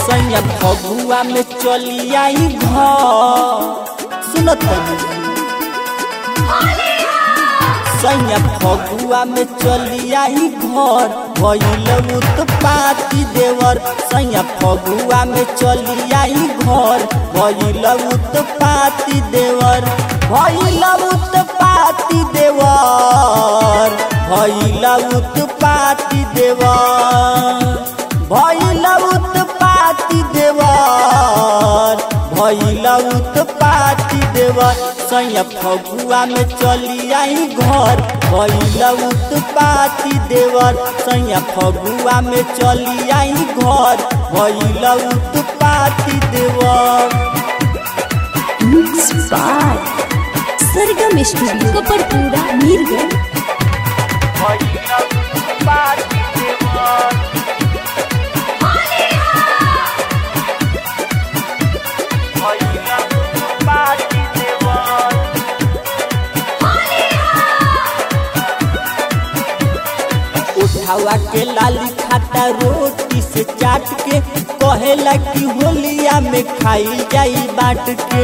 सैया फगुआ में चली आई घर सुनत सैया फगुआ में चली आई घर भइल उत्पाती देवर सैया फगुआ में चली आई घर भइल उत्पाती देवर भइल उत्पाती देवर भइल उत्पाती देवर भइल उत्पाती देवर भइल उत्पाती देवर सैया फगुआ में चली आई घर भइल उत्पाती देवर सैया फगुआ में चली आई घर भइल उत्पाती देवर। Mix by Sargam studio Kapadpura Mirganj. भइल उत्पाती देवर उठावा के लाली खाता रोटी से चाट के कहेला कि होलिया में खाई जाई बाट के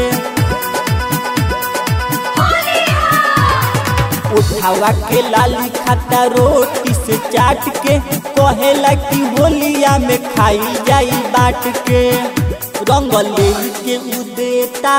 उठावा के लाली खाता रोटी से चाट के कहेला कि होलिया में खाई जाई बाट के रंग ले के उदेता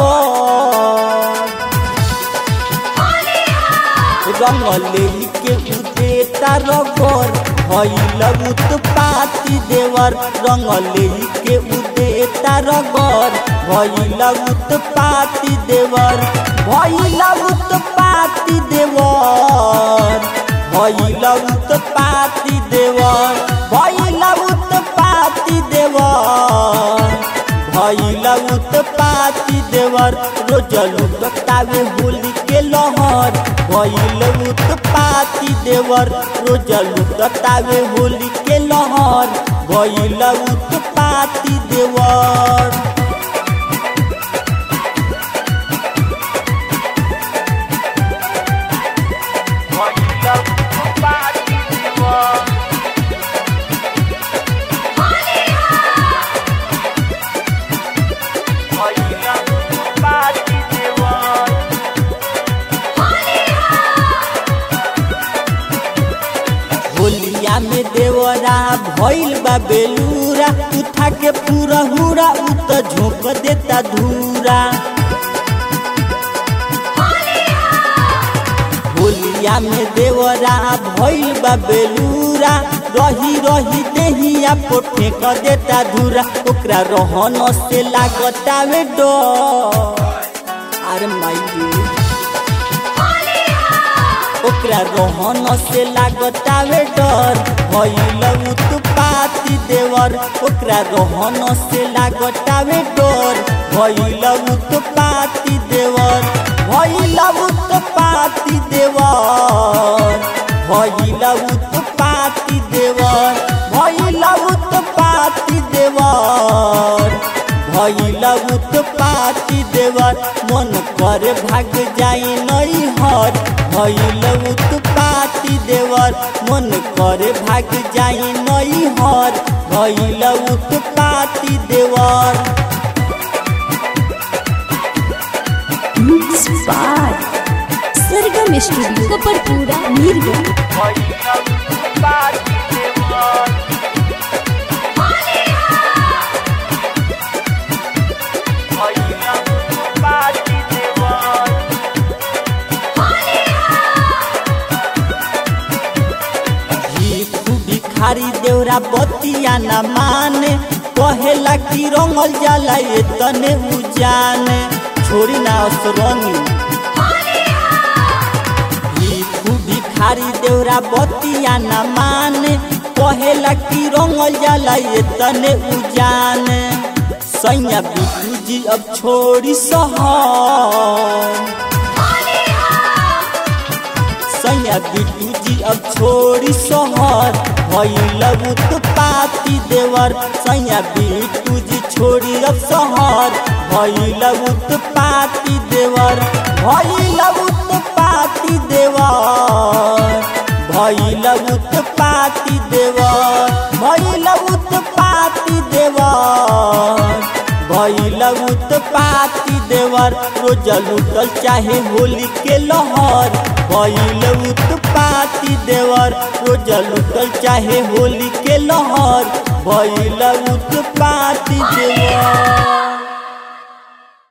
रंग ले के उदेता रगोर भइल उत्पाती देवर रंग ले के उदेता रगोर भइल उत्पाती देवर भइल उत्पाती देवर भइल उत्पाती देवर भइल उत्पाती देवर भइल उत्पाती देवर रोज लुटावे होली के लहर भइल उत्पाती देवर रोज लुटावे होली के लहर भइल उत्पाती देवर। होलिया में देवरा भइल बा बेलूरा उठा के पूरा हुरा उत झोंक देता धूरा होलिया में देवरा भइल बा बेलूरा रही रही देहिया पोठे क देता धूरा ओकरा रहन से लागतावे डर अरे माई ओकरा रहन से लागतावे डर भइल उत्पाती देवर ओकरा रहन से लागतावे डर भइल उत्पाती देवर भइल उत्पाती देवर भइल उत्पाती देवर भइल उत्पाती देवर भइल उत्पाती देवर मन करे भाग जाई नहीं हर भइल उत्पाती देवर मन करे भाग जाई नहीं हर भइल उत्पाती देवर। Mix by Sargam studio Kapadpura Mirganj. भइल उत्पाती देवर भिखारी देवरा बतिया न माने कहेला कि रंगल जाला ये तने उजाने छोड़ी ना असरंगी भिखारी देवरा बतिया न माने कहेला कि रंगल जाला ये तने उजाने सैया बिटू जी अब छोड़ी सहर सैया बिटू जी अब छोड़ी सहर भइल उत्पाती देवर सैया बिटू जी छोड़ी अब सहर भइल उत्पाती देवर भइल उत्पाती देवर भइल उत्पाती देवर भइल उत्पाती देवर भइल उत्पाती देवर रोज लूटल चाहे होली के लहर भइल उत्पाती देवर रोज लूटल चाहे होली के लहर भइल उत्पाती देवर।